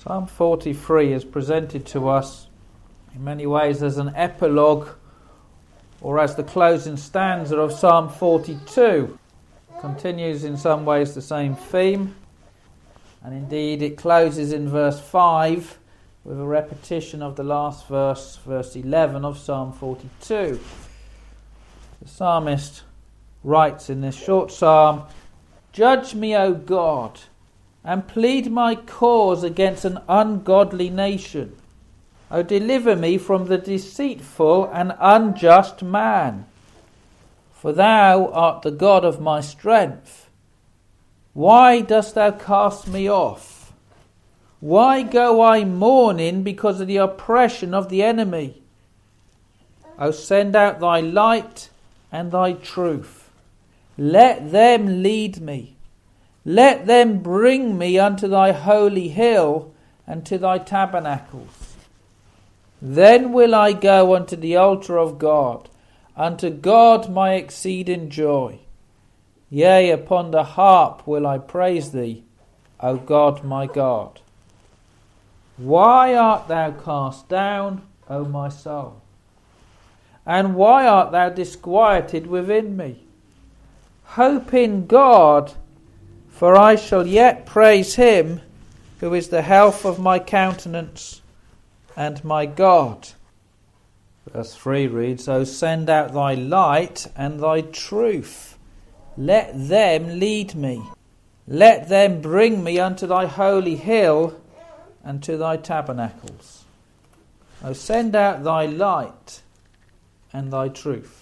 Psalm 43 is presented to us in many ways as an epilogue or as the closing stanza of Psalm 42. It continues in some ways the same theme, and indeed it closes in verse 5 with a repetition of the last verse, verse 11 of Psalm 42. The psalmist writes in this short psalm, "Judge me, O God, and plead my cause against an ungodly nation. O deliver me from the deceitful and unjust man. For thou art the God of my strength. Why dost thou cast me off? Why go I mourning because of the oppression of the enemy? O send out thy light and thy truth. Let them lead me. Let them bring me unto thy holy hill and to thy tabernacles. Then will I go unto the altar of God, unto God my exceeding joy. Yea, upon the harp will I praise thee, O God my God. Why art thou cast down, O my soul? And why art thou disquieted within me? Hope in God, for I shall yet praise him, who is the health of my countenance and my God." Verse 3 reads, "O send out thy light and thy truth. Let them lead me. Let them bring me unto thy holy hill and to thy tabernacles. O send out thy light and thy truth."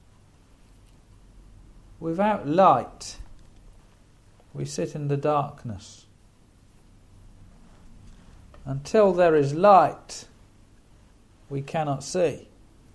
Without light, we sit in the darkness. Until there is light, we cannot see.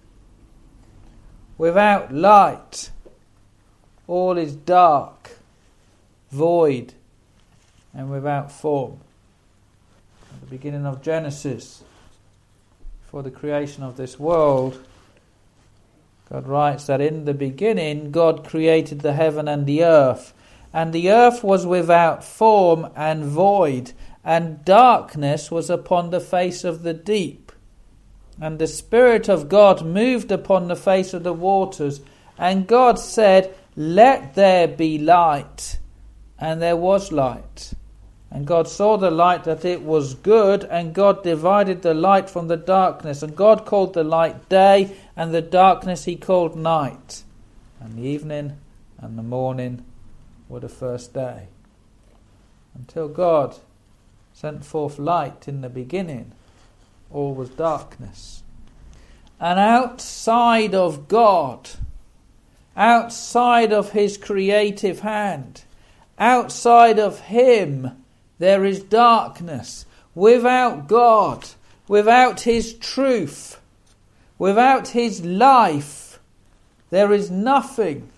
Without light, all is dark, void, and without form. At the beginning of Genesis, before the creation of this world, God writes that in the beginning God created the heaven and the earth. And the earth was without form and void, and darkness was upon the face of the deep. And the Spirit of God moved upon the face of the waters. And God said, "Let there be light." And there was light. And God saw the light that it was good, and God divided the light from the darkness. And God called the light day, and the darkness he called night. And the evening and the morning were the first day. Until God sent forth light in the beginning, all was darkness. And outside of God, outside of his creative hand, outside of him, there is darkness. Without God, without his truth, without his life, there is nothing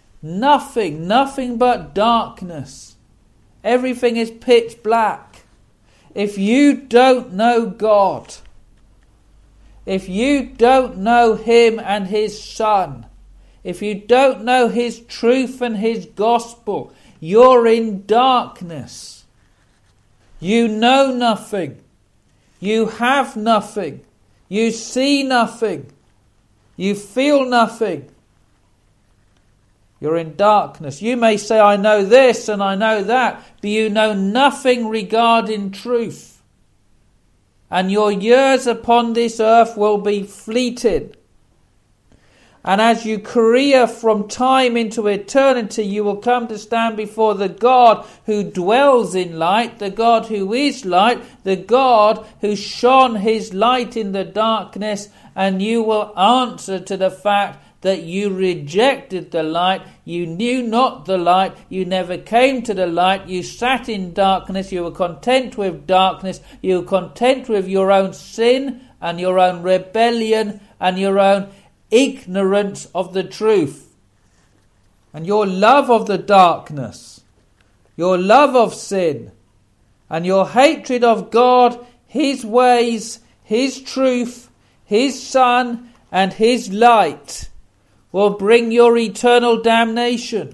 but darkness. Everything is pitch black. If you don't know God, if you don't know him and his Son, if you don't know his truth and his gospel, you're in darkness. You know nothing. You have nothing. You see nothing. You feel nothing. You're in darkness. You may say, "I know this and I know that," but you know nothing regarding truth. And your years upon this earth will be fleeting. And as you career from time into eternity, you will come to stand before the God who dwells in light, the God who is light, the God who shone his light in the darkness, and you will answer to the fact that you rejected the light, you knew not the light, you never came to the light, you sat in darkness, you were content with darkness, you were content with your own sin and your own rebellion and your own ignorance of the truth. And your love of the darkness, your love of sin, and your hatred of God, his ways, his truth, his Son, and his light will bring your eternal damnation.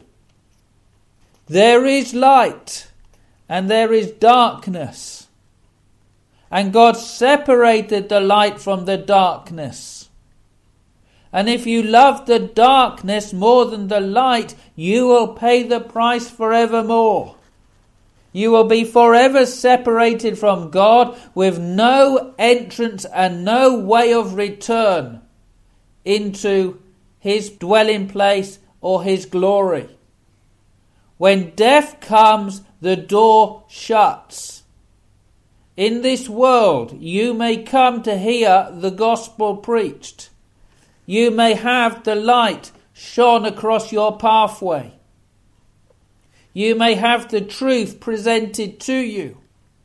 There is light and there is darkness. And God separated the light from the darkness. And if you love the darkness more than the light, you will pay the price forevermore. You will be forever separated from God with no entrance and no way of return into his dwelling place or his glory. When death comes, the door shuts. In this world, you may come to hear the gospel preached. You may have the light shone across your pathway. You may have the truth presented to you.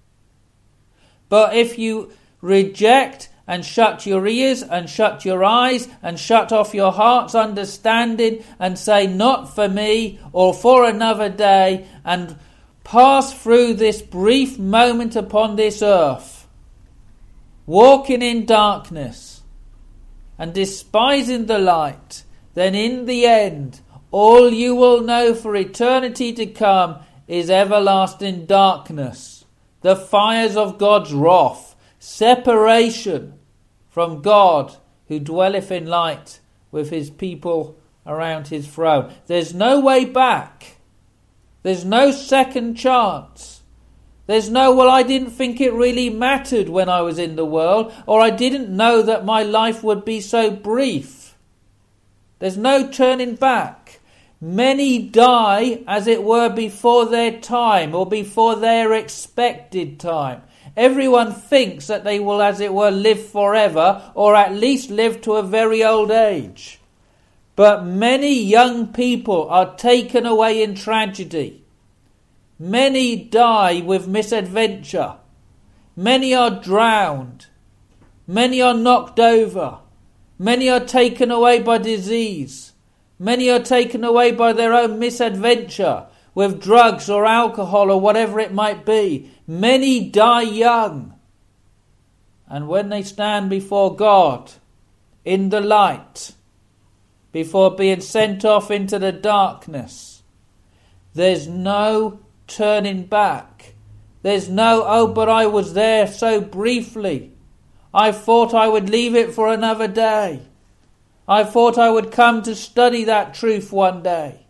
But if you reject and shut your ears and shut your eyes and shut off your heart's understanding and say, not for me or for another day, and pass through this brief moment upon this earth, walking in darkness and despising the light, then in the end, all you will know for eternity to come is everlasting darkness, the fires of God's wrath, separation from God who dwelleth in light with his people around his throne. There's no way back. There's no second chance. There's no, well, I didn't think it really mattered when I was in the world, or I didn't know that my life would be so brief. There's no turning back. Many die, as it were, before their time or before their expected time. Everyone thinks that they will, as it were, live forever, or at least live to a very old age. But many young people are taken away in tragedy. Many die with misadventure. Many are drowned. Many are knocked over. Many are taken away by disease. Many are taken away by their own misadventure with drugs or alcohol or whatever it might be. Many die young. And when they stand before God in the light, before being sent off into the darkness, there's no turning back. There's no, oh, but I was there so briefly. I thought I would leave it for another day. I thought I would come to study that truth one day.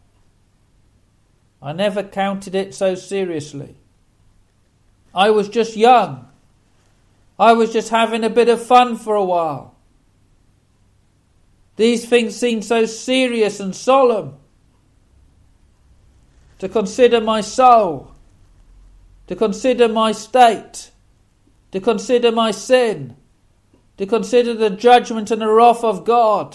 I never counted it so seriously. I was just young. I was just having a bit of fun for a while. These things seem so serious and solemn. To consider my soul, to consider my state, to consider my sin, to consider the judgment and the wrath of God,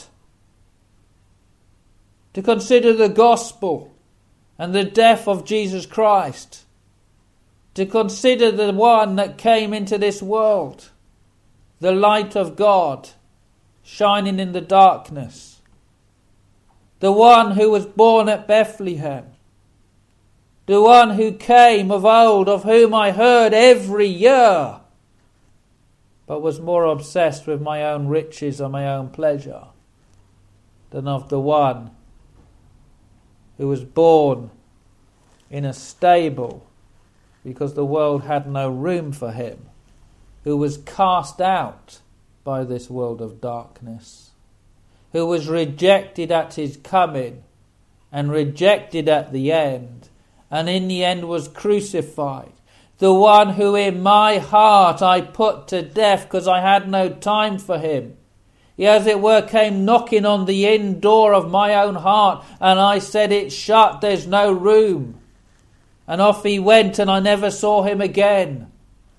to consider the gospel and the death of Jesus Christ, to consider the one that came into this world, the light of God, shining in the darkness, the one who was born at Bethlehem, the one who came of old, of whom I heard every year, but was more obsessed with my own riches and my own pleasure than of the one who was born in a stable because the world had no room for him, who was cast out by this world of darkness, who was rejected at his coming and rejected at the end, and in the end was crucified. The one who in my heart I put to death because I had no time for him. He, as it were, came knocking on the inn door of my own heart, and I said, it's shut, there's no room. And off he went, and I never saw him again.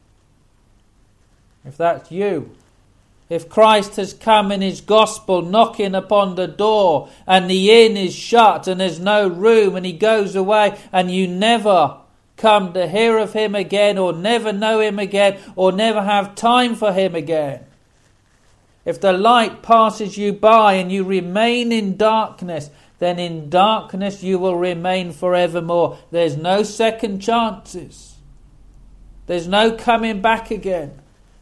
If that's you, if Christ has come in his gospel knocking upon the door, and the inn is shut, and there's no room, and he goes away, and you never come to hear of him again, or never know him again, or never have time for him again. If the light passes you by and you remain in darkness, then in darkness you will remain forevermore. There's no second chances. There's no coming back again.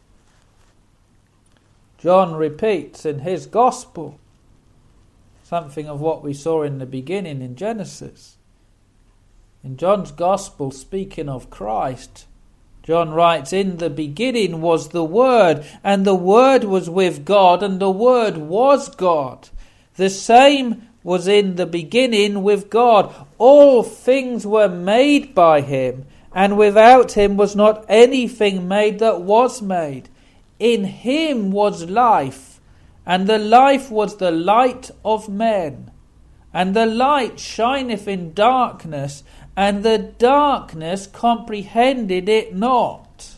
John repeats in his gospel something of what we saw in the beginning in Genesis. In John's gospel, speaking of Christ, John writes, in the beginning was the Word, and the Word was with God, and the Word was God. The same was in the beginning with God. All things were made by him, and without him was not anything made that was made. In him was life, and the life was the light of men. And the light shineth in darkness, and the darkness comprehended it not.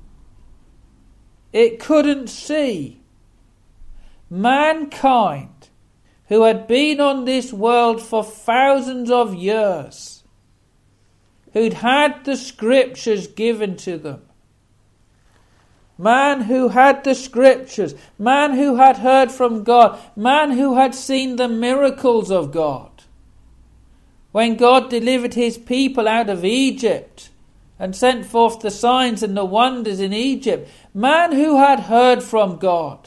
It couldn't see. Mankind, who had been on this world for thousands of years, who'd had the scriptures given to them, man who had the scriptures, man who had heard from God, man who had seen the miracles of God. When God delivered his people out of Egypt and sent forth the signs and the wonders in Egypt, man who had heard from God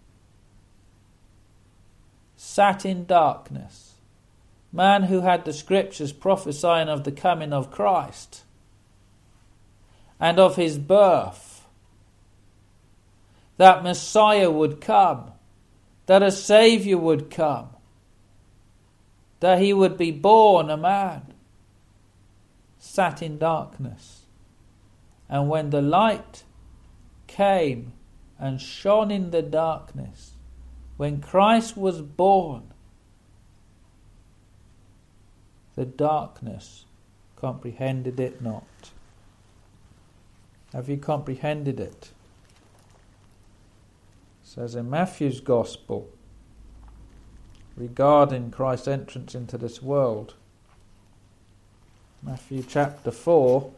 sat in darkness. Man who had the scriptures prophesying of the coming of Christ and of his birth, that Messiah would come, that a Saviour would come, that he would be born a man, sat in darkness. And when the light came and shone in the darkness, when Christ was born, the darkness comprehended it not. Have you comprehended it? It says in Matthew's Gospel, regarding Christ's entrance into this world, Matthew chapter 4,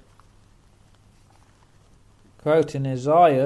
quoting Isaiah,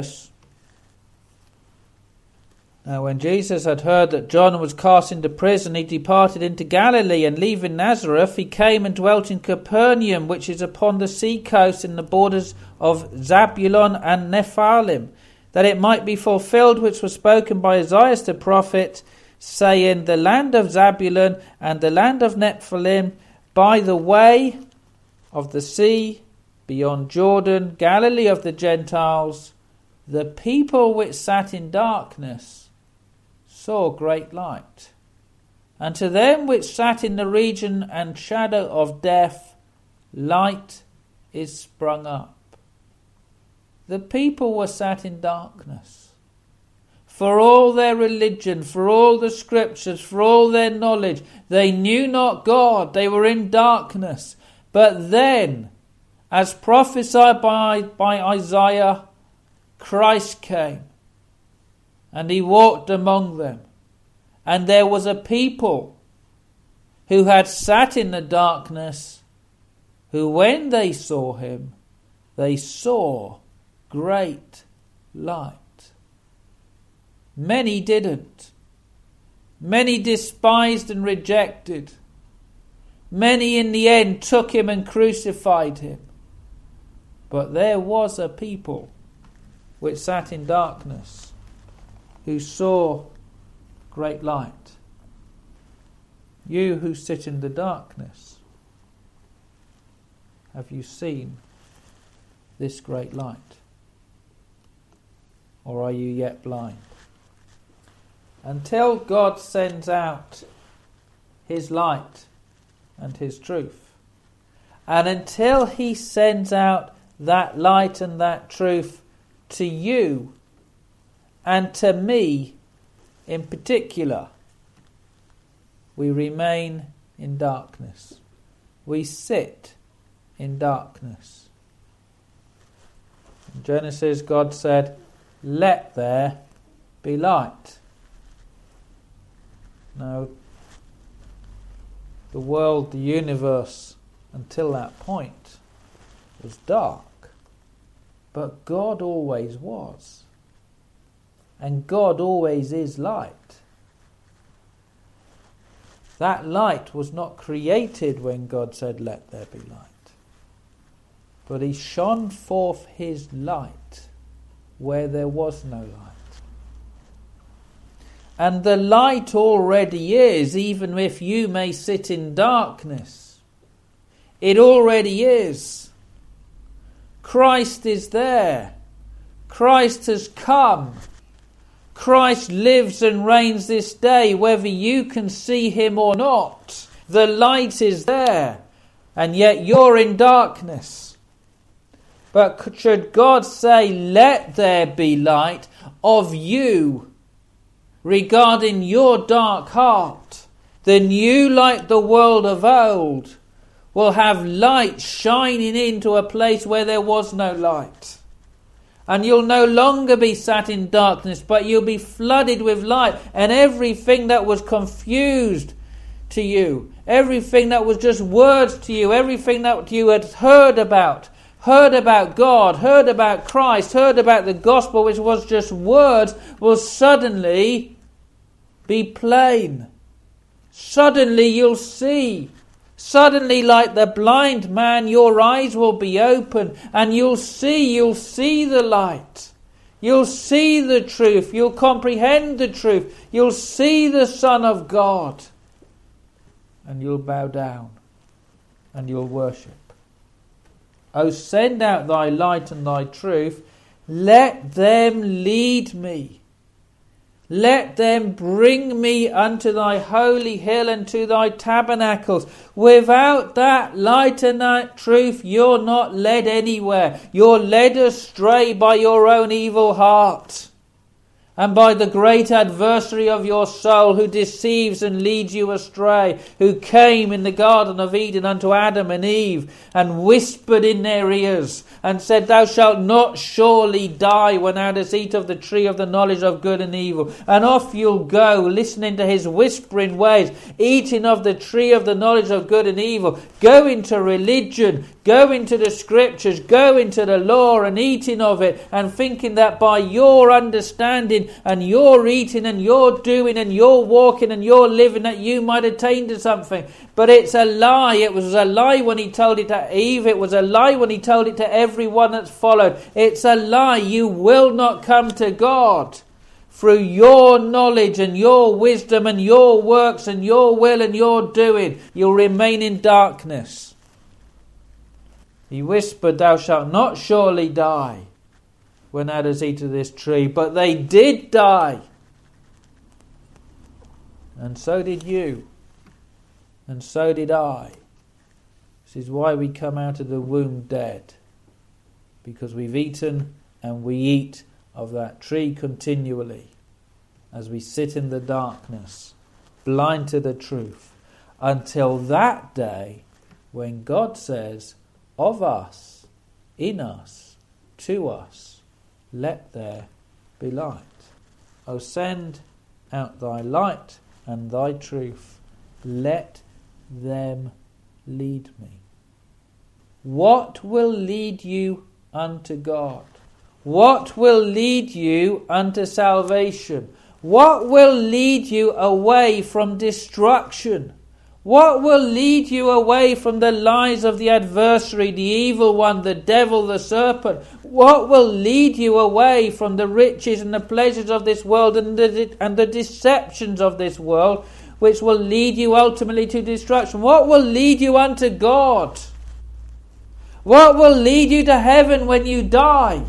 "Now when Jesus had heard that John was cast into prison, he departed into Galilee, and leaving Nazareth, he came and dwelt in Capernaum, which is upon the sea coast in the borders of Zabulon and Nephthalim, that it might be fulfilled which was spoken by Isaiah the prophet, saying, the land of Zabulon and the land of Nephthalim, by the way of the sea, beyond Jordan, Galilee of the Gentiles, the people which sat in darkness saw great light. And to them which sat in the region and shadow of death, light is sprung up." The people were sat in darkness. For all their religion, for all the scriptures, for all their knowledge, they knew not God. They were in darkness. But then, as prophesied by Isaiah, Christ came, and he walked among them. And there was a people who had sat in the darkness, who when they saw him, they saw great light. Many didn't. Many despised and rejected. Many in the end took him and crucified him. But there was a people which sat in darkness, who saw great light. You who sit in the darkness, have you seen this great light? Or are you yet blind? Until God sends out his light and his truth, and until he sends out that light and that truth to you and to me in particular, we remain in darkness. We sit in darkness. In Genesis, God said, "Let there be light." Now, the world, the universe, until that point, was dark. But God always was. And God always is light. That light was not created when God said, "Let there be light." But he shone forth his light where there was no light. And the light already is, even if you may sit in darkness. It already is. Christ is there. Christ has come. Christ lives and reigns this day, whether you can see him or not. The light is there, and yet you're in darkness. But should God say, let there be light of you regarding your dark heart, then you, like the world of old, will have light shining into a place where there was no light. And you'll no longer be sat in darkness, but you'll be flooded with light. And everything that was confused to you, everything that was just words to you, everything that you had heard about God, heard about Christ, heard about the gospel, which was just words, will suddenly be plain. Suddenly you'll see. Suddenly, like the blind man, your eyes will be open and you'll see the light. You'll see the truth. You'll comprehend the truth. You'll see the Son of God. And you'll bow down and you'll worship. O send out thy light and thy truth. Let them lead me. Let them bring me unto thy holy hill and to thy tabernacles. Without that light and that truth, you're not led anywhere. You're led astray by your own evil heart and by the great adversary of your soul, who deceives and leads you astray, who came in the Garden of Eden unto Adam and Eve and whispered in their ears and said, thou shalt not surely die when thou dost eat of the tree of the knowledge of good and evil. And off you'll go, listening to his whispering ways, eating of the tree of the knowledge of good and evil, go into religion, go into the scriptures, go into the law and eating of it, and thinking that by your understanding and your eating and your doing and your walking and your living that you might attain to something. But it's a lie. It was a lie when he told it to Eve. It was a lie when he told it to everyone that's followed. It's a lie. You will not come to God through your knowledge and your wisdom and your works and your will and your doing. You'll remain in darkness. He whispered, thou shalt not surely die when thou dost eat of this tree. But they did die. And so did you. And so did I. This is why we come out of the womb dead. Because we've eaten and we eat of that tree continually. As we sit in the darkness, blind to the truth. Until that day when God says, of us, in us, to us, let there be light. O send out thy light and thy truth. Let them lead me. What will lead you unto God? What will lead you unto salvation? What will lead you away from destruction? What will lead you away from the lies of the adversary, the evil one, the devil, the serpent? What will lead you away from the riches and the pleasures of this world and the deceptions of this world, which will lead you ultimately to destruction? What will lead you unto God? What will lead you to heaven when you die?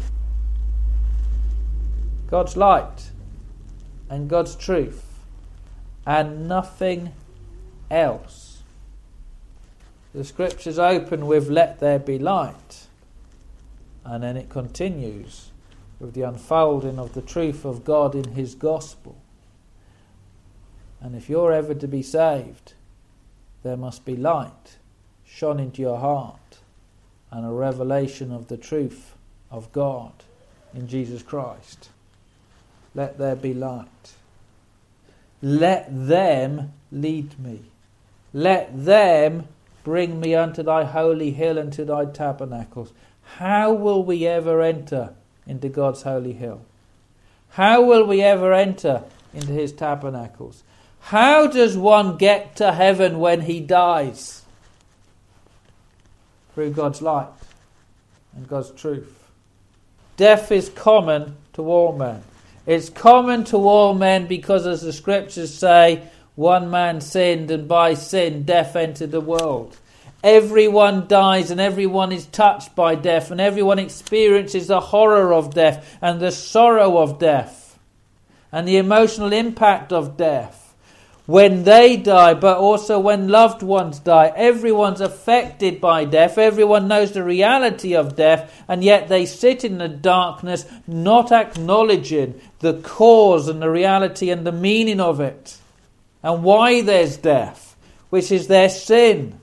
God's light and God's truth, and nothing else. The scriptures open with let there be light, and then it continues with the unfolding of the truth of God in his gospel. And if you're ever to be saved, there must be light shone into your heart and a revelation of the truth of God in Jesus Christ. Let there be light. Let them lead me. Let them bring me unto thy holy hill and to thy tabernacles. How will we ever enter into God's holy hill? How will we ever enter into his tabernacles? How does one get to heaven when he dies? Through God's light and God's truth. Death is common to all men. It's common to all men because, as the scriptures say, one man sinned and by sin death entered the world. everyone dies and everyone is touched by death and everyone experiences the horror of death and the sorrow of death and the emotional impact of death when they die, but also when loved ones die. Everyone's affected by death. Everyone knows the reality of death, and yet they sit in the darkness, not acknowledging the cause and the reality and the meaning of it, and why there's death, which is their sin.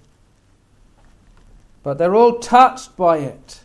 But they're all touched by it.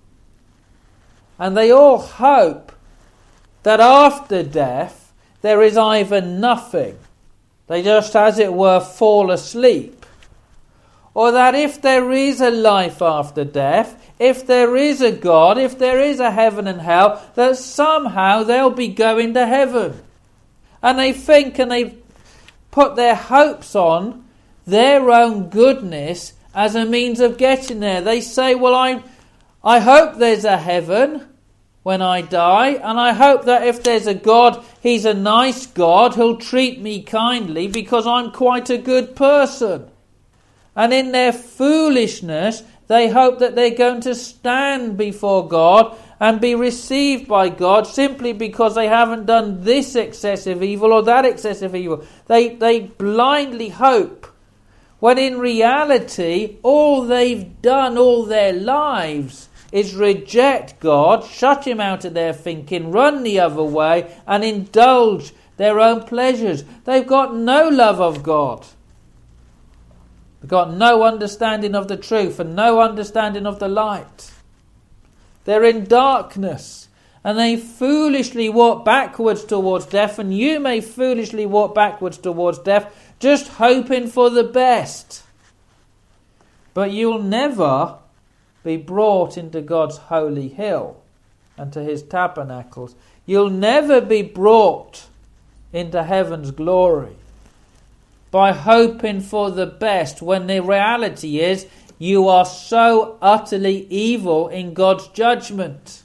And they all hope that after death there is either nothing, they just, as it were, fall asleep, or that if there is a life after death, if there is a God, if there is a heaven and hell, that somehow they'll be going to heaven. And they think and they put their hopes on their own goodness as a means of getting there. They say, well, I hope there's a heaven when I die, and I hope that if there's a God, he's a nice God, who'll treat me kindly because I'm quite a good person. And in their foolishness, they hope that they're going to stand before God and be received by God simply because they haven't done this excessive evil or that excessive evil. They blindly hope, when in reality, all they've done all their lives is reject God, shut him out of their thinking, run the other way, and indulge their own pleasures. They've got no love of God. They've got no understanding of the truth and no understanding of the light. They're in darkness, and they foolishly walk backwards towards death, and you may foolishly walk backwards towards death, just hoping for the best. But you'll never be brought into God's holy hill and to his tabernacles. You'll never be brought into heaven's glory by hoping for the best, when the reality is you are so utterly evil in God's judgment.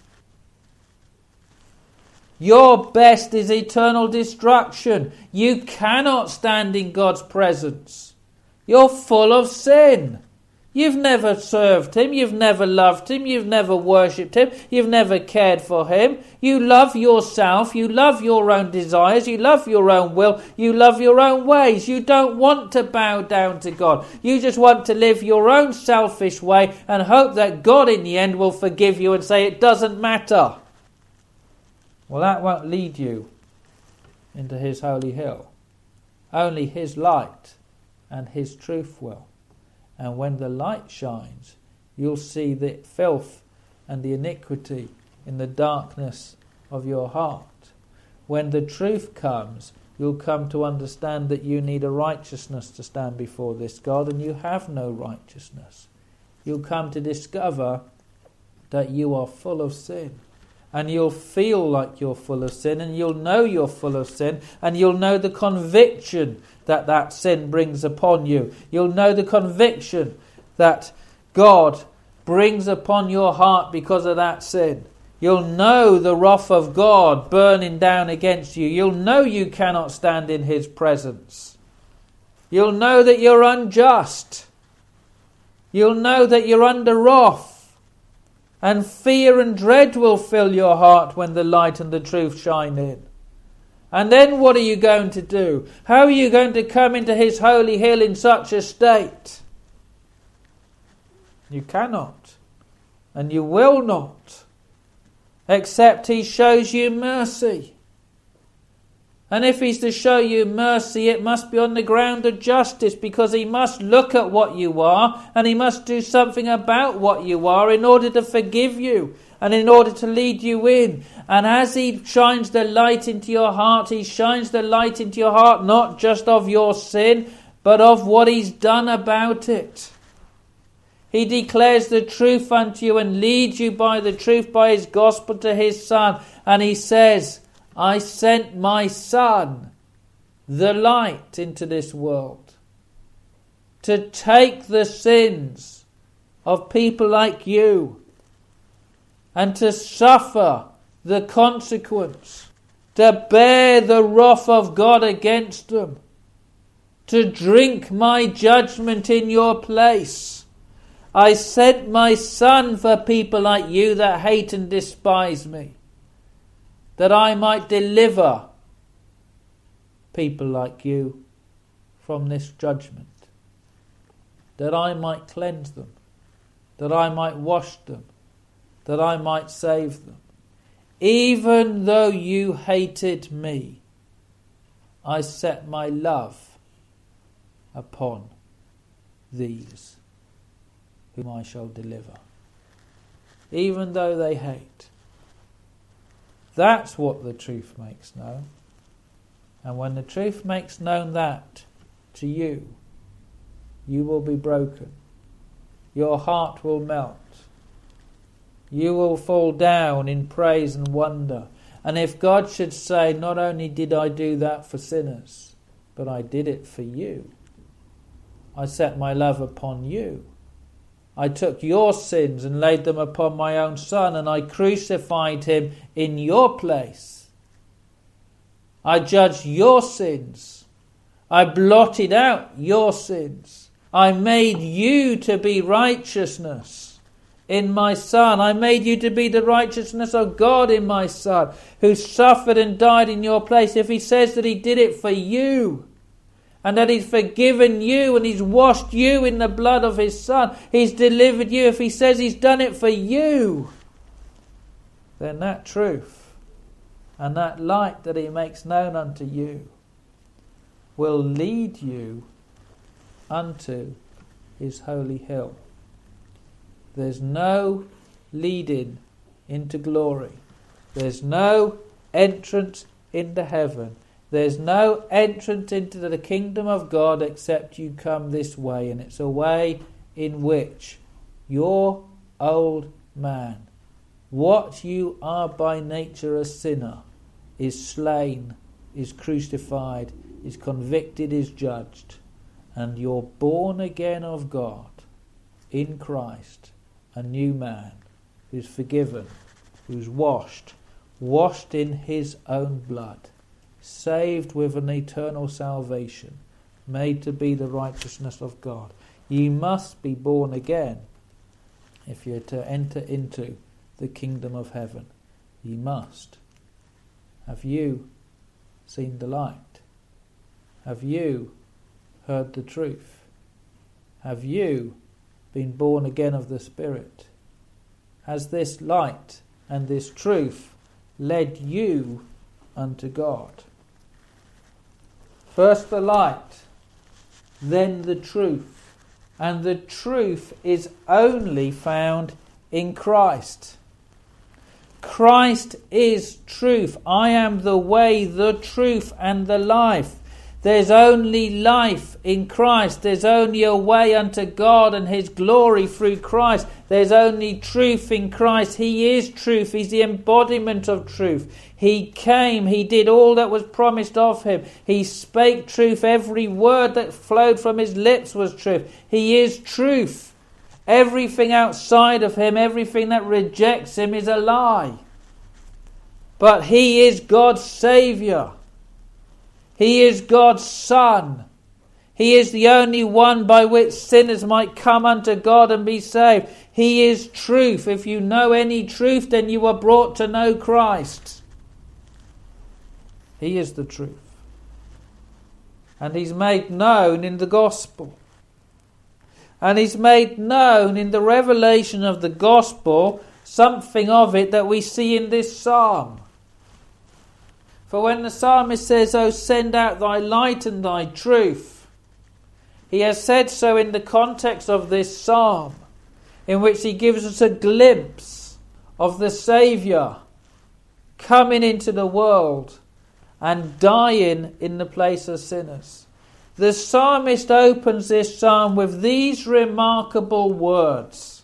Your best is eternal destruction. You cannot stand in God's presence. You're full of sin. You've never served him, you've never loved him, you've never worshipped him, you've never cared for him. You love yourself, you love your own desires, you love your own will, you love your own ways. You don't want to bow down to God. You just want to live your own selfish way and hope that God in the end will forgive you and say it doesn't matter. Well, that won't lead you into his holy hill. Only his light and his truth will. And when the light shines, you'll see the filth and the iniquity in the darkness of your heart. When the truth comes, you'll come to understand that you need a righteousness to stand before this God, and you have no righteousness. You'll come to discover that you are full of sin. And you'll feel like you're full of sin, and you'll know you're full of sin, and you'll know the conviction that sin brings upon you. You'll know the conviction that God brings upon your heart because of that sin. You'll know the wrath of God burning down against you. You'll know you cannot stand in his presence. You'll know that you're unjust. You'll know that you're under wrath. And fear and dread will fill your heart when the light and the truth shine in. And then what are you going to do? How are you going to come into his holy hill in such a state? You cannot. And you will not. Except he shows you mercy. And if he's to show you mercy, it must be on the ground of justice, because he must look at what you are and he must do something about what you are in order to forgive you and in order to lead you in. And as he shines the light into your heart, he shines the light into your heart not just of your sin, but of what he's done about it. He declares the truth unto you and leads you by the truth, by his gospel, to his Son. And he says, I sent my Son, the light, into this world to take the sins of people like you and to suffer the consequence, to bear the wrath of God against them, to drink my judgment in your place, I sent my Son for people like you that hate and despise me, that I might deliver people like you from this judgment, that I might cleanse them, that I might wash them, that I might save them. Even though you hated me, I set my love upon these whom I shall deliver. Even though they hate. That's what the truth makes known. And when the truth makes known that to you, you will be broken. Your heart will melt. You will fall down in praise and wonder. And if God should say, not only did I do that for sinners, but I did it for you. I set my love upon you. I took your sins and laid them upon my own Son, and I crucified him in your place. I judged your sins. I blotted out your sins. I made you to be righteousness in my Son. I made you to be the righteousness of God in my Son, who suffered and died in your place. If he says that he did it for you, and that he's forgiven you, and he's washed you in the blood of his Son, he's delivered you, if he says he's done it for you, then that truth and that light that he makes known unto you will lead you unto his holy hill. There's no leading into glory. There's no entrance into heaven. There's no entrance into the kingdom of God except you come this way. And it's a way in which your old man, what you are by nature a sinner, is slain, is crucified, is convicted, is judged. And you're born again of God in Christ, a new man who's forgiven, who's washed in his own blood, saved with an eternal salvation, made to be the righteousness of God. You must be born again if you're to enter into the kingdom of heaven. You must. Have you seen the light? Have you heard the truth? Have you been born again of the Spirit? Has this light and this truth led you unto God? First the light, then the truth. And the truth is only found in Christ. Christ is truth. I am the way, the truth, and the life. There's only life in Christ. There's only a way unto God and his glory through Christ. There's only truth in Christ. He is truth. He's the embodiment of truth. He came. He did all that was promised of him. He spake truth. Every word that flowed from his lips was truth. He is truth. Everything outside of him, everything that rejects him is a lie. But he is God's Saviour. He is God's Son. He is the only one by which sinners might come unto God and be saved. He is truth. If you know any truth, then you are brought to know Christ. He is the truth. And he's made known in the gospel. And he's made known in the revelation of the gospel, something of it that we see in this psalm. For when the psalmist says, "O send out thy light and thy truth," he has said so in the context of this psalm, in which he gives us a glimpse of the Saviour coming into the world and dying in the place of sinners. The psalmist opens this psalm with these remarkable words: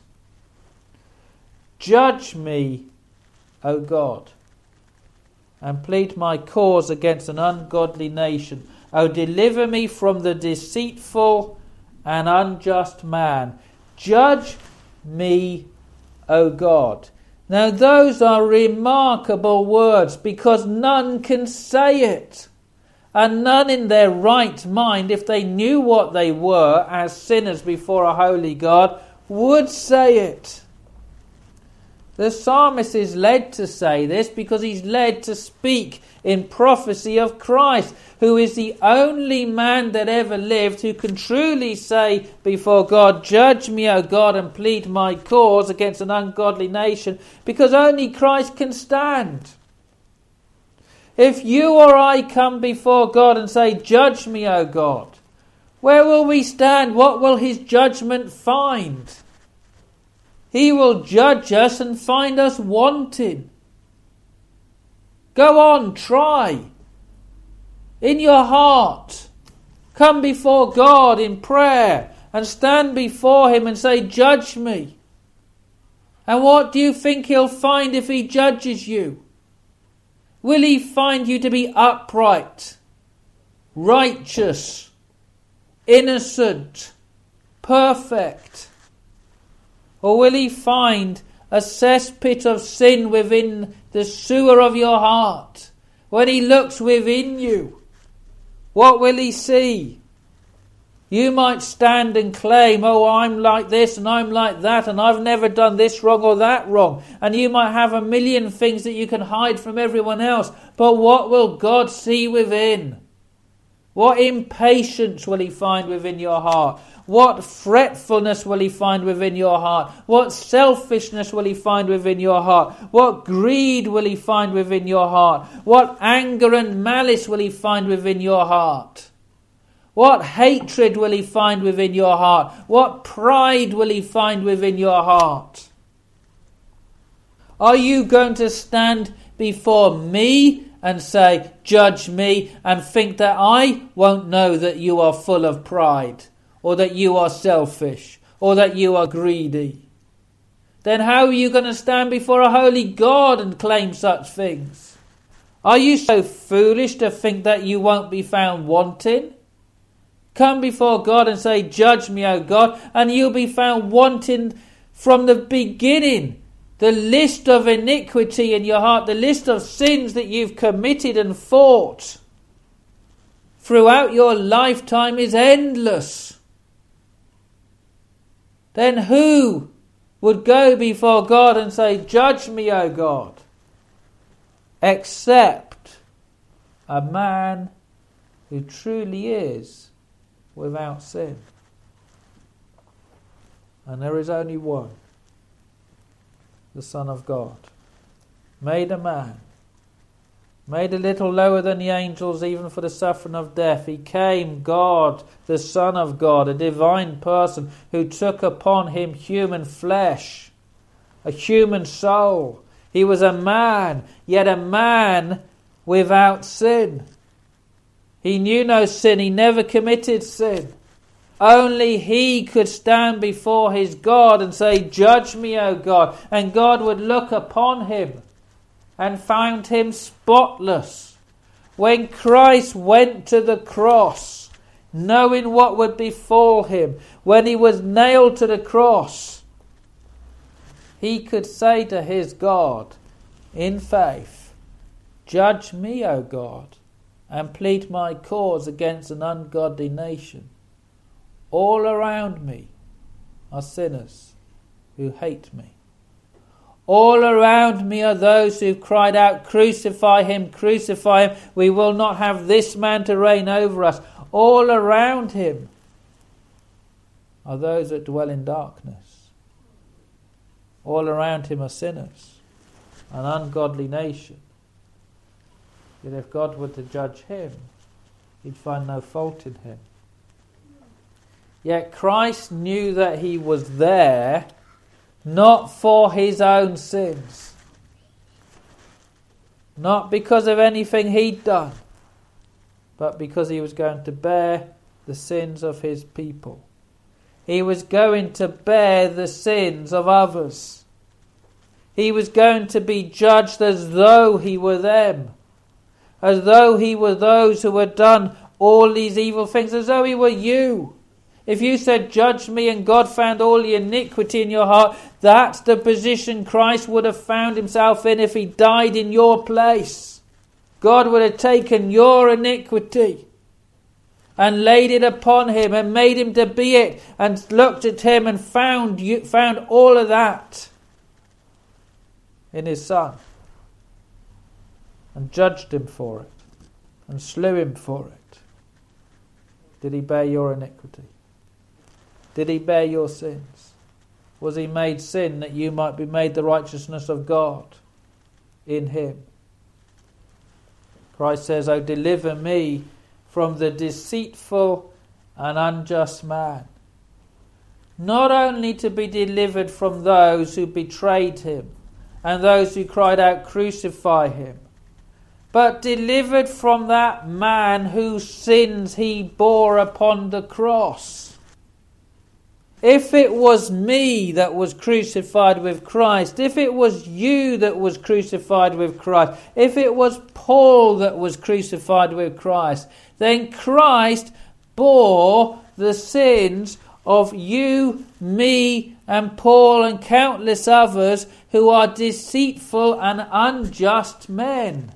"Judge me, O God, and plead my cause against an ungodly nation. O deliver me from the deceitful and unjust man. Judge me, O God." Now those are remarkable words, because none can say it. And none in their right mind, if they knew what they were as sinners before a holy God, would say it. The psalmist is led to say this because he's led to speak in prophecy of Christ, who is the only man that ever lived who can truly say before God, "Judge me, O God, and plead my cause against an ungodly nation," because only Christ can stand. If you or I come before God and say, "Judge me, O God," where will we stand? What will his judgment find? He will judge us and find us wanting. Go on, try. In your heart, come before God in prayer and stand before him and say, "Judge me." And what do you think he'll find if he judges you? Will he find you to be upright, righteous, innocent, perfect? Or will he find a cesspit of sin within the sewer of your heart? When he looks within you, what will he see? You might stand and claim, "Oh, I'm like this and I'm like that and I've never done this wrong or that wrong." And you might have a million things that you can hide from everyone else. But what will God see within? What impatience will he find within your heart? What fretfulness will he find within your heart? What selfishness will he find within your heart? What greed will he find within your heart? What anger and malice will he find within your heart? What hatred will he find within your heart? What pride will he find within your heart? Are you going to stand before me and say, "Judge me," and think that I won't know that you are full of pride, or that you are selfish, or that you are greedy? Then how are you going to stand before a holy God and claim such things? Are you so foolish to think that you won't be found wanting? Come before God and say, "Judge me, O God," and you'll be found wanting from the beginning. The list of iniquity in your heart, the list of sins that you've committed and fought throughout your lifetime is endless. Then who would go before God and say, "Judge me, O God," except a man who truly is without sin? And there is only one, the Son of God, made a man, made a little lower than the angels even for the suffering of death. He came, God, the Son of God, a divine person who took upon him human flesh, a human soul. He was a man, yet a man without sin. He knew no sin. He never committed sin. Only he could stand before his God and say, "Judge me, O God." And God would look upon him and found him spotless. When Christ went to the cross, knowing what would befall him, when he was nailed to the cross, he could say to his God in faith, "Judge me, O God, and plead my cause against an ungodly nation. All around me are sinners who hate me. All around me are those who've cried out, 'Crucify him, crucify him. We will not have this man to reign over us.' All around him are those that dwell in darkness. All around him are sinners, an ungodly nation. Yet if God were to judge him, he'd find no fault in him. Yet Christ knew that he was there not for his own sins, not because of anything he'd done, but because he was going to bear the sins of his people. He was going to bear the sins of others. He was going to be judged as though he were them, as though he were those who had done all these evil things, as though he were you. If you said, "Judge me," and God found all the iniquity in your heart, that's the position Christ would have found himself in if he died in your place. God would have taken your iniquity and laid it upon him and made him to be it, and looked at him and found all of that in his Son, and judged him for it, and slew him for it. Did he bear your iniquity? Did he bear your sins? Was he made sin that you might be made the righteousness of God in him? Christ says, "Oh, deliver me from the deceitful and unjust man." Not only to be delivered from those who betrayed him and those who cried out, "Crucify him," but delivered from that man whose sins he bore upon the cross. If it was me that was crucified with Christ, if it was you that was crucified with Christ, if it was Paul that was crucified with Christ, then Christ bore the sins of you, me, and Paul, and countless others who are deceitful and unjust men.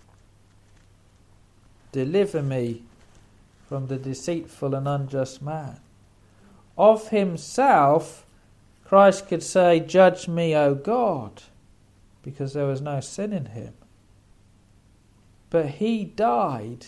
Deliver me from the deceitful and unjust man. Of himself, Christ could say, "Judge me, O God," because there was no sin in him. But he died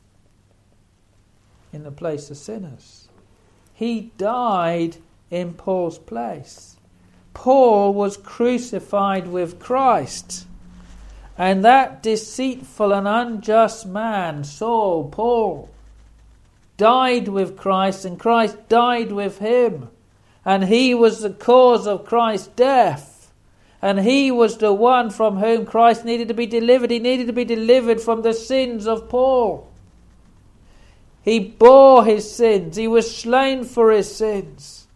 in the place of sinners. He died in Paul's place. Paul was crucified with Christ. And that deceitful and unjust man, Paul, died with Christ, and Christ died with him. And he was the cause of Christ's death. And he was the one from whom Christ needed to be delivered. He needed to be delivered from the sins of Paul. He bore his sins. He was slain for his sins.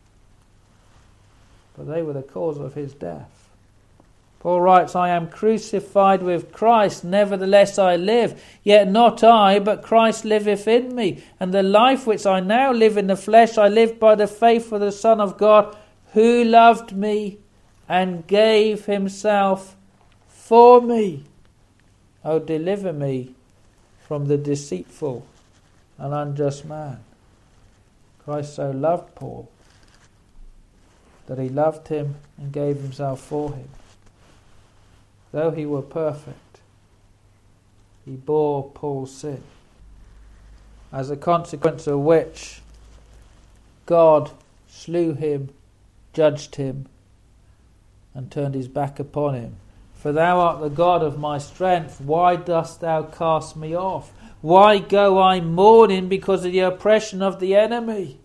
But they were the cause of his death. Paul writes, "I am crucified with Christ, nevertheless I live. Yet not I, but Christ liveth in me. And the life which I now live in the flesh, I live by the faith of the Son of God, who loved me and gave himself for me. Oh, deliver me from the deceitful and unjust man." Christ so loved Paul that he loved him and gave himself for him. Though he were perfect, he bore Paul's sin, as a consequence of which God slew him, judged him, and turned his back upon him. "For thou art the God of my strength, why dost thou cast me off? Why go I mourning because of the oppression of the enemy?"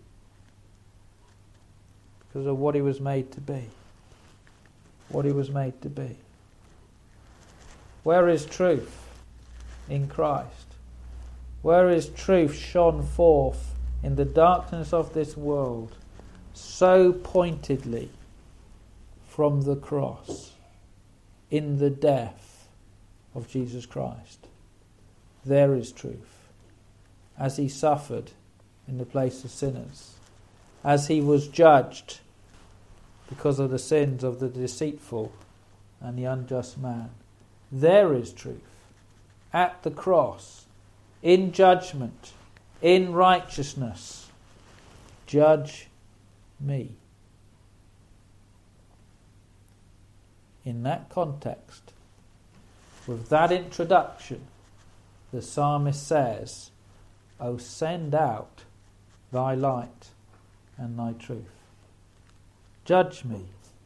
Because of what he was made to be. What he was made to be. Where is truth in Christ? Where is truth shone forth in the darkness of this world so pointedly from the cross, in the death of Jesus Christ? There is truth. As he suffered in the place of sinners, as he was judged because of the sins of the deceitful and the unjust man, there is truth. At the cross, in judgment, in righteousness, judge me. In that context, with that introduction, the psalmist says, "O send out thy light and thy truth. Judge me.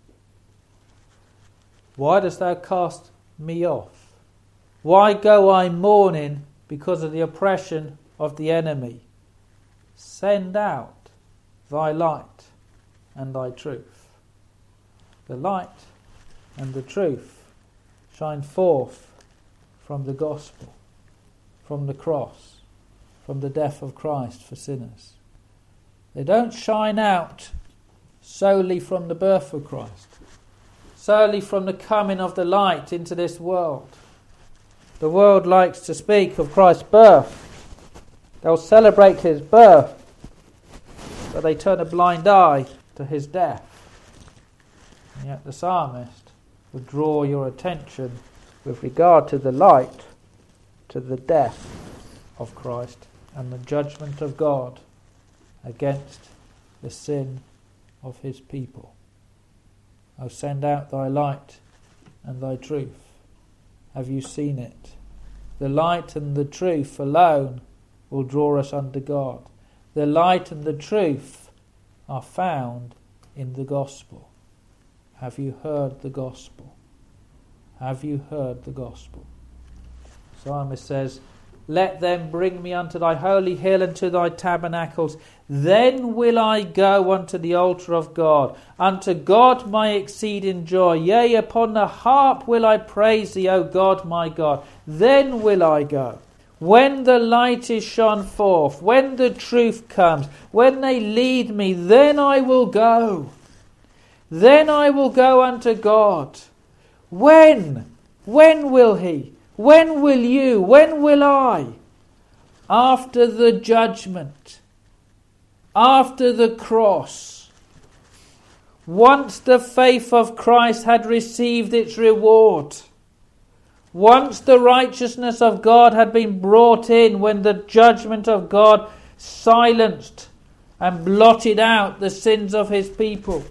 Why dost thou cast me off? Why go I mourning because of the oppression of the enemy? Send out thy light and thy truth." The light and the truth shine forth from the gospel, from the cross, from the death of Christ for sinners. They don't shine out solely from the birth of Christ, solely from the coming of the light into this world. The world likes to speak of Christ's birth. They'll celebrate his birth, but they turn a blind eye to his death. And yet the psalmist would draw your attention with regard to the light, to the death of Christ and the judgment of God against the sin of his people. O send out thy light and thy truth. Have you seen it? The light and the truth alone will draw us unto God. The light and the truth are found in the gospel. Have you heard the gospel? Have you heard the gospel? Psalmist says, let them bring me unto thy holy hill and to thy tabernacles. Then will I go unto the altar of God, unto God my exceeding joy. Yea, upon the harp will I praise thee, O God my God. Then will I go. When the light is shone forth, when the truth comes, when they lead me, then I will go. Then I will go unto God. When? When will he? When will you? When will I? After the judgment. After the cross. Once the faith of Christ had received its reward. Once the righteousness of God had been brought in, when the judgment of God silenced and blotted out the sins of his people.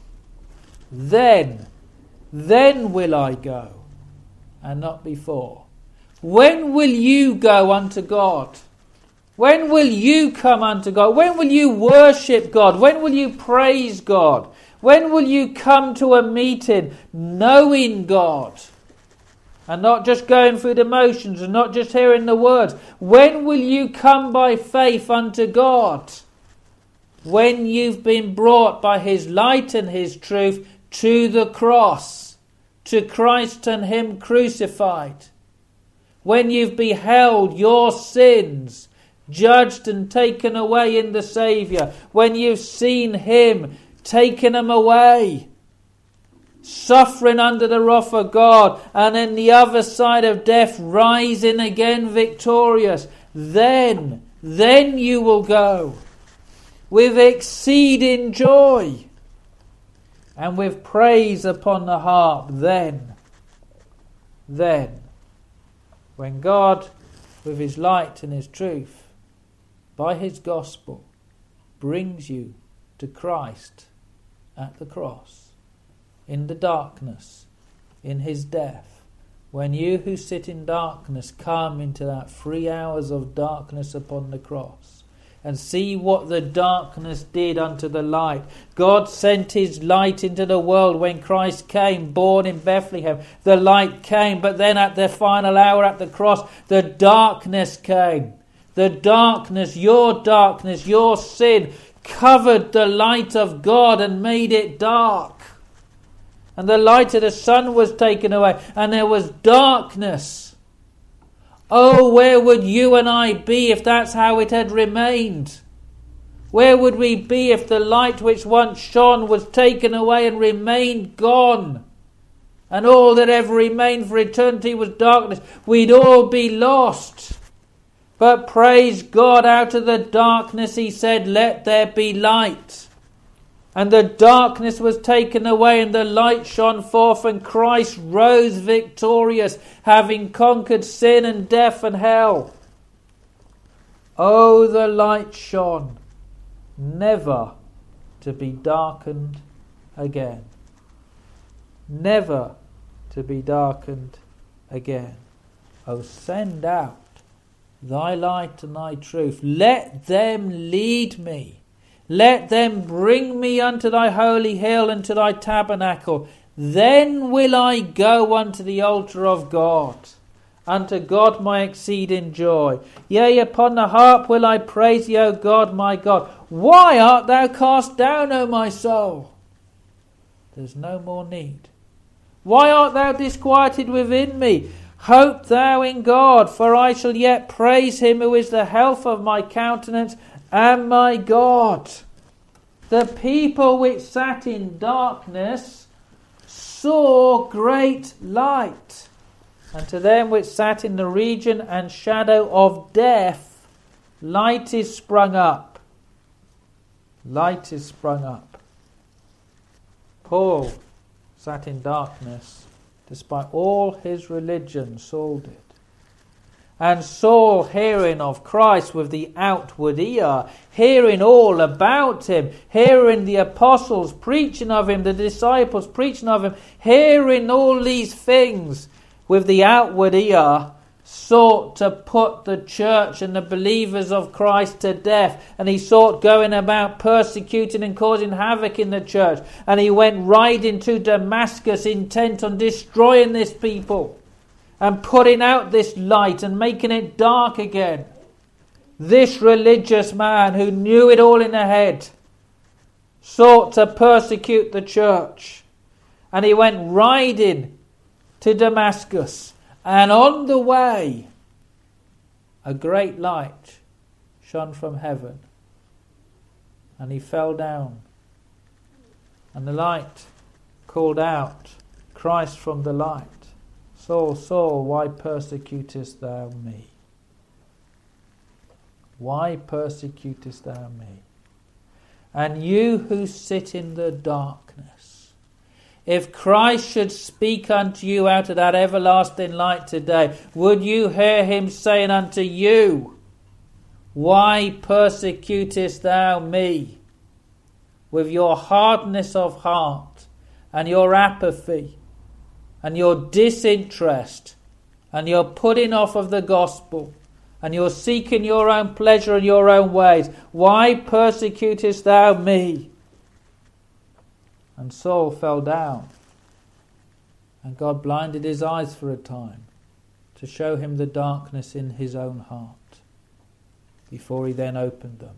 Then will I go, and not before. When will you go unto God? When will you come unto God? When will you worship God? When will you praise God? When will you come to a meeting knowing God? And not just going through the motions and not just hearing the words. When will you come by faith unto God? When you've been brought by his light and his truth to the cross, to Christ and him crucified. When you've beheld your sins judged and taken away in the Saviour. When you've seen him taking them away, suffering under the wrath of God, and in the other side of death rising again victorious. Then you will go with exceeding joy and with praise upon the harp. Then, when God, with his light and his truth, by his gospel, brings you to Christ at the cross, in the darkness, in his death, when you who sit in darkness come into that 3 hours of darkness upon the cross, and see what the darkness did unto the light. God sent his light into the world when Christ came, born in Bethlehem. The light came, but then at the final hour at the cross, the darkness came. The darkness, your sin, covered the light of God and made it dark. And the light of the sun was taken away, and there was darkness. Oh, where would you and I be if that's how it had remained? Where would we be if the light which once shone was taken away and remained gone? And all that ever remained for eternity was darkness. We'd all be lost. But praise God, out of the darkness he said, let there be light. And the darkness was taken away and the light shone forth, and Christ rose victorious, having conquered sin and death and hell. Oh, the light shone, never to be darkened again. Never to be darkened again. Oh, send out thy light and thy truth. Let them lead me. Let them bring me unto thy holy hill and to thy tabernacle. Then will I go unto the altar of God, unto God my exceeding joy. Yea, upon the harp will I praise thee, O God my God. Why art thou cast down, O my soul? There's no more need. Why art thou disquieted within me? Hope thou in God, for I shall yet praise him who is the health of my countenance and my God. The people which sat in darkness saw great light. And to them which sat in the region and shadow of death, light is sprung up. Light is sprung up. Paul sat in darkness despite all his religion, Saul did. And Saul, hearing of Christ with the outward ear, hearing all about him, hearing the apostles preaching of him, the disciples preaching of him, hearing all these things with the outward ear, sought to put the church and the believers of Christ to death. And he sought going about persecuting and causing havoc in the church. And he went riding to Damascus intent on destroying this people and putting out this light and making it dark again. This religious man who knew it all in the head sought to persecute the church. And he went riding to Damascus. And on the way, a great light shone from heaven. And he fell down. And the light called out, Christ from the light, Saul, Saul, why persecutest thou me? Why persecutest thou me? And you who sit in the darkness, if Christ should speak unto you out of that everlasting light today, would you hear him saying unto you, why persecutest thou me? With your hardness of heart and your apathy and your disinterest and your putting off of the gospel and you're seeking your own pleasure and your own ways, why persecutest thou me? And Saul fell down, and God blinded his eyes for a time to show him the darkness in his own heart before he then opened them.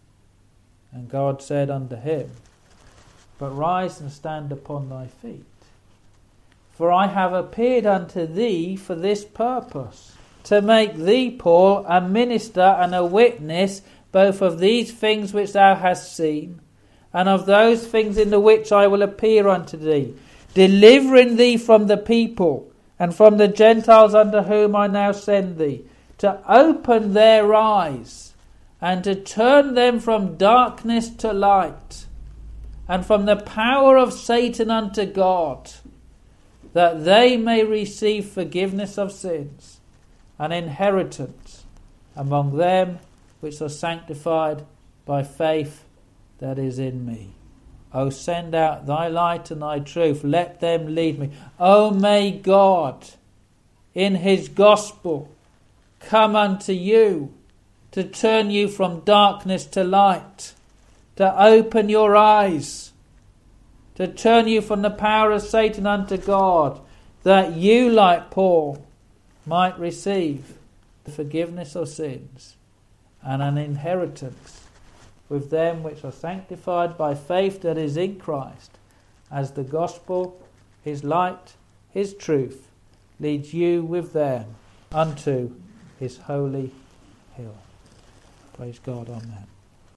And God said unto him, but rise and stand upon thy feet, for I have appeared unto thee for this purpose, to make thee, Paul, a minister and a witness both of these things which thou hast seen, and of those things in the which I will appear unto thee, delivering thee from the people and from the Gentiles unto whom I now send thee, to open their eyes and to turn them from darkness to light and from the power of Satan unto God, that they may receive forgiveness of sins and inheritance among them which are sanctified by faith that is in me. O send out thy light and thy truth, let them lead me. O may God in his gospel come unto you to turn you from darkness to light, to open your eyes, to turn you from the power of Satan unto God, that you, like Paul, might receive the forgiveness of sins and an inheritance with them which are sanctified by faith that is in Christ, as the gospel, his light, his truth, leads you with them unto his holy hill. Praise God, amen.